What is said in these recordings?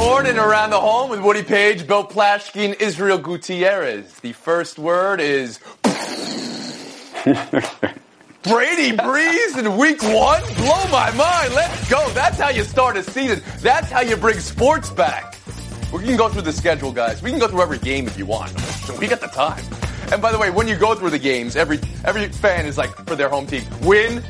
morning around the home with Woody Page, Bill Plaschke, and Israel Gutierrez. The first word is Brady Breeze in week 1? Blow my mind. Let's go. That's how you start a season. That's how you bring sports back. We can go through the schedule, guys. We can go through every game if you want. We got the time. And by the way, when you go through the games, every fan is like, for their home team, win.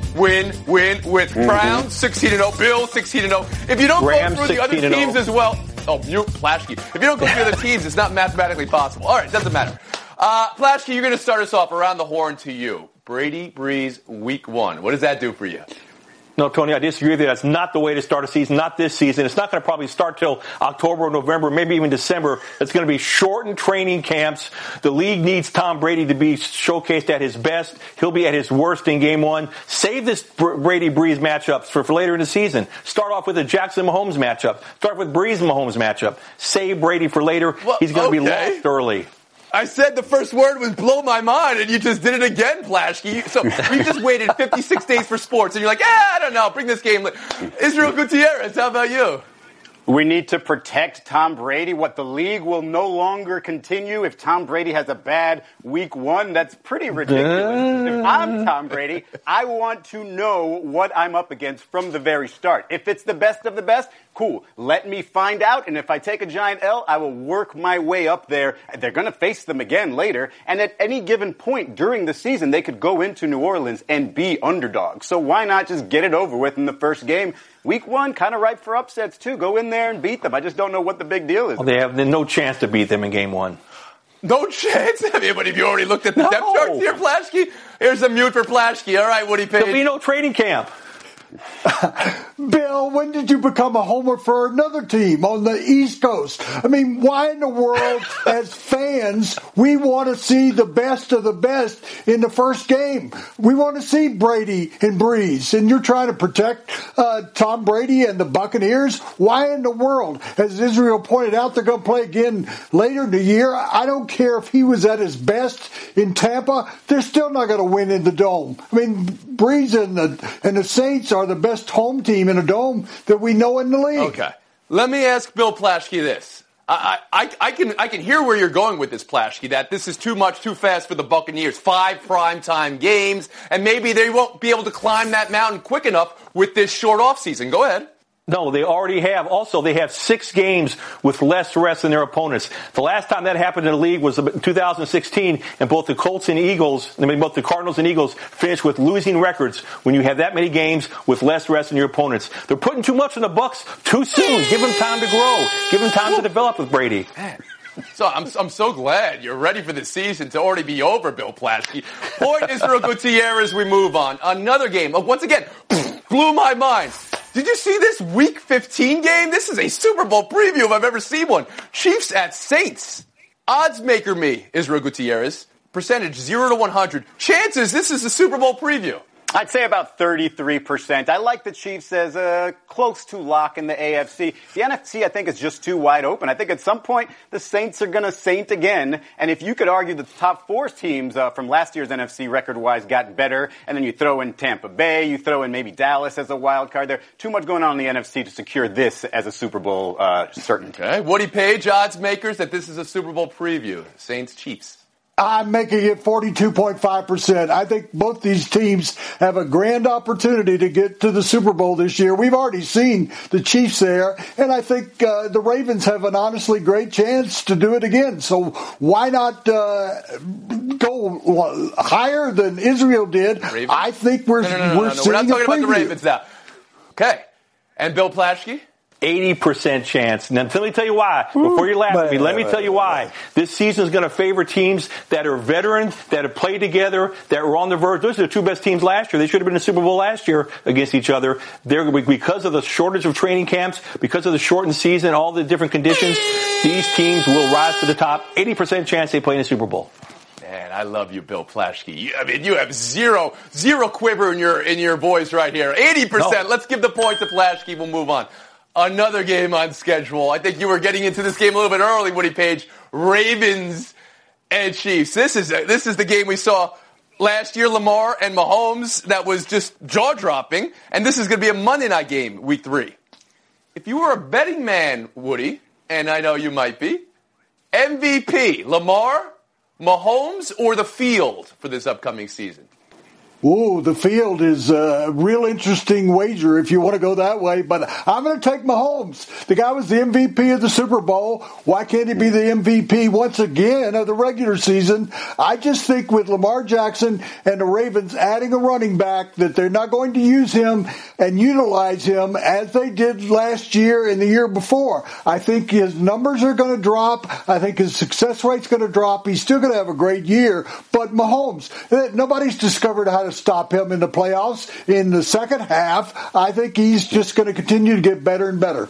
Browns 16-0, Bills 16-0. If you don't Rams, go through the other teams as well, mute Plaschke. If you don't go through the other teams, it's not mathematically possible. All right, doesn't matter. Plaschke, you're going to start us off around the horn to you. Brady Breeze week 1. What does that do for you? No, Tony, I disagree with you. That's not the way to start a season, not this season. It's not going to probably start till October or November, maybe even December. It's going to be shortened training camps. The league needs Tom Brady to be showcased at his best. He'll be at his worst in game 1. Save this Brady Breeze matchups for later in the season. Start off with a Jackson Mahomes matchup. Start with Breeze Mahomes matchup. Save Brady for later. Well, he's going to be lost early. I said the first word was blow my mind, and you just did it again, Plaschke. So you just waited 56 days for sports, and you're like, I don't know, bring this game. Israel Gutierrez, how about you? We need to protect Tom Brady. What the league will no longer continue if Tom Brady has a bad week 1. That's pretty ridiculous. If I'm Tom Brady, I want to know what I'm up against from the very start. If it's the best of the best, cool. Let me find out. And if I take a giant L, I will work my way up there. They're going to face them again later. And at any given point during the season, they could go into New Orleans and be underdogs. So why not just get it over with in the first game? Week 1, kind of ripe for upsets, too. Go in there and beat them. I just don't know what the big deal is. Well, they have no chance to beat them in game 1. No chance? I mean, but have you already looked at the depth charts here, Plaschke? Here's a mute for Plaschke. All right, Woody Page. There'll be no training camp. Bill, when did you become a homer for another team on the East Coast? I mean, why in the world, as fans, we want to see the best of the best in the first game? We want to see Brady and Breeze, and you're trying to protect Tom Brady and the Buccaneers? Why in the world? As Israel pointed out, they're going to play again later in the year. I don't care if he was at his best in Tampa. They're still not going to win in the Dome. I mean, Breeze and the Saints are the best home team in a dome that we know in the league. Okay. Let me ask Bill Plaschke this. I can hear where you're going with this, Plaschke, that this is too much, too fast for the Buccaneers. 5 primetime games, and maybe they won't be able to climb that mountain quick enough with this short offseason. Go ahead. No, they already have. Also, they have 6 games with less rest than their opponents. The last time that happened in the league was 2016, and both the both the Cardinals and Eagles finished with losing records when you have that many games with less rest than your opponents. They're putting too much on the Bucs too soon. Give them time to grow. Give them time to develop with Brady. Man. So I'm so glad you're ready for the season to already be over, Bill Plaschke. Point Israel Gutierrez, we move on. Another game. Once again, blew my mind. Did you see this Week 15 game? This is a Super Bowl preview if I've ever seen one. Chiefs at Saints. Odds maker me, Israel Gutierrez. Percentage 0 to 100. Chances this is a Super Bowl preview. I'd say about 33%. I like the Chiefs as close to lock in the AFC. The NFC, I think, is just too wide open. I think at some point the Saints are going to Saint again. And if you could argue that the top 4 teams from last year's NFC record-wise got better, and then you throw in Tampa Bay, you throw in maybe Dallas as a wild card there, too much going on in the NFC to secure this as a Super Bowl certainty. Okay. Woody Page, odds makers that this is a Super Bowl preview. Saints-Chiefs. I'm making it 42.5%. I think both these teams have a grand opportunity to get to the Super Bowl this year. We've already seen the Chiefs there, and I think the Ravens have an honestly great chance to do it again. So why not go higher than Israel did? Ravens? I think we're seeing We're not talking about the Ravens now. Okay. And Bill Plaschke? 80% chance. Now, let me tell you why. Before you laugh at me, let me tell you why. This season is going to favor teams that are veterans, that have played together, that were on the verge. Those are the 2 best teams last year. They should have been in the Super Bowl last year against each other. They're because of the shortage of training camps, because of the shortened season, all the different conditions, these teams will rise to the top. 80% chance they play in the Super Bowl. Man, I love you, Bill Plaschke. I mean, you have zero quiver in your voice right here. 80%. No. Let's give the point to Plaschke. We'll move on. Another game on schedule. I think you were getting into this game a little bit early, Woody Page. Ravens and Chiefs. This is the game we saw last year, Lamar and Mahomes. That was just jaw-dropping. And this is going to be a Monday night game, Week 3. If you were a betting man, Woody, and I know you might be. MVP, Lamar, Mahomes, or the field for this upcoming season? Ooh, the field is a real interesting wager if you want to go that way, but I'm going to take Mahomes. The guy was the MVP of the Super Bowl. Why can't he be the MVP once again of the regular season? I just think with Lamar Jackson and the Ravens adding a running back that they're not going to use him and utilize him as they did last year and the year before. I think his numbers are going to drop. I think his success rate's going to drop. He's still going to have a great year, but Mahomes, nobody's discovered how to stop him in the playoffs in the second half. I think he's just going to continue to get better and better.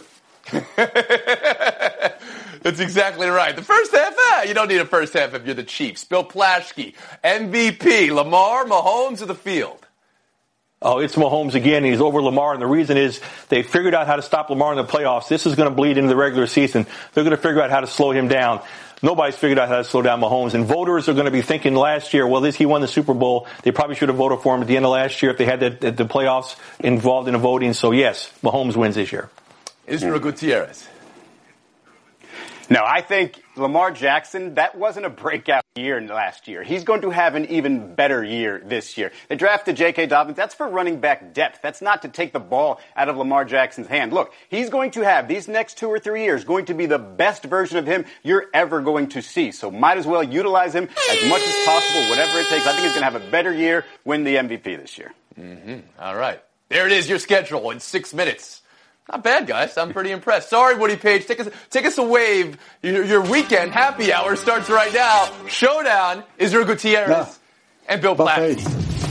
That's exactly right. The first half, you don't need a first half if you're the Chiefs. Bill Plaschke, MVP, Lamar, Mahomes, or the field? Oh, it's Mahomes again. He's over Lamar, and the reason is they figured out how to stop Lamar in the playoffs. This is going to bleed into the regular season. They're going to figure out how to slow him down. Nobody's figured out how to slow down Mahomes, and voters are going to be thinking last year, well, he won the Super Bowl. They probably should have voted for him at the end of last year if they had the playoffs involved in the voting. So, yes, Mahomes wins this year. Israel Gutierrez. No, I think Lamar Jackson, that wasn't a breakout year last year. He's going to have an even better year this year. They drafted J.K. Dobbins. That's for running back depth. That's not to take the ball out of Lamar Jackson's hand. Look, he's going to have these next 2 or 3 years going to be the best version of him you're ever going to see. So might as well utilize him as much as possible, whatever it takes. I think he's going to have a better year, win the MVP this year. Mm-hmm. All right. There it is, your schedule in 6 minutes. Not bad, guys. I'm pretty impressed. Sorry, Woody Page. Take us away. Your weekend happy hour starts right now. Showdown, Israel Gutierrez and Bill Plaschke.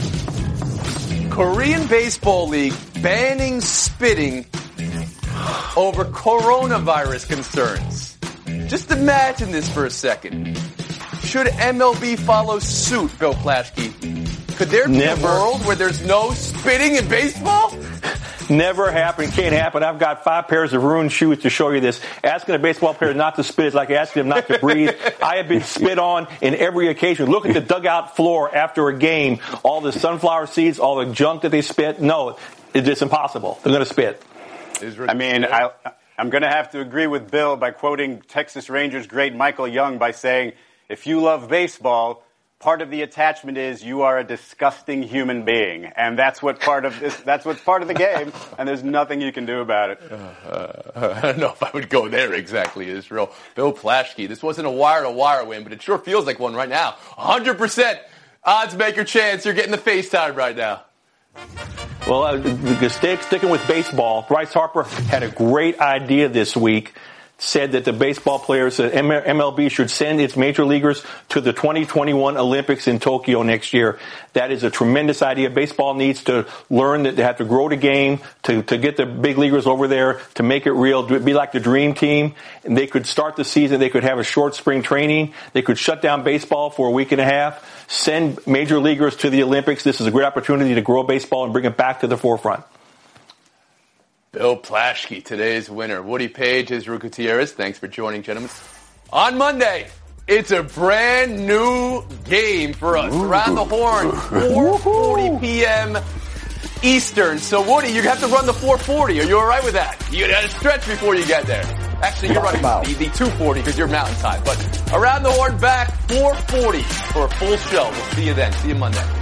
Korean Baseball League banning spitting over coronavirus concerns. Just imagine this for a second. Should MLB follow suit, Bill Plaschke? Could there be a world where there's no spitting in baseball? Never happened. Can't happen. I've got 5 pairs of ruined shoes to show you this. Asking a baseball player not to spit is like asking him not to breathe. I have been spit on in every occasion. Look at the dugout floor after a game. All the sunflower seeds, all the junk that they spit. No, it's impossible. They're going to spit. I mean, I'm going to have to agree with Bill by quoting Texas Rangers great Michael Young by saying, if you love baseball, part of the attachment is you are a disgusting human being, and that's what part of this. That's what's part of the game, and there's nothing you can do about it. I don't know if I would go there exactly, Israel. Bill Plaschke, this wasn't a wire-to-wire win, but it sure feels like one right now. 100% odds maker chance you're getting the FaceTime right now. Well, sticking with baseball, Bryce Harper had a great idea this week. Said that the baseball players, MLB should send its major leaguers to the 2021 Olympics in Tokyo next year. That is a tremendous idea. Baseball needs to learn that they have to grow the game to get the big leaguers over there, to make it real, to be like the dream team. And they could start the season. They could have a short spring training. They could shut down baseball for a week and a half, send major leaguers to the Olympics. This is a great opportunity to grow baseball and bring it back to the forefront. Bill Plaschke, today's winner. Woody Page, Israel Gutierrez, thanks for joining, gentlemen. On Monday, it's a brand new game for us. Around the Horn, 4:40 p.m. Eastern. So, Woody, you have to run the 4:40. Are you all right with that? You got to stretch before you get there. Actually, you're running the 2:40 because you're Mountain Time. But Around the Horn back, 4:40 for a full show. We'll see you then. See you Monday.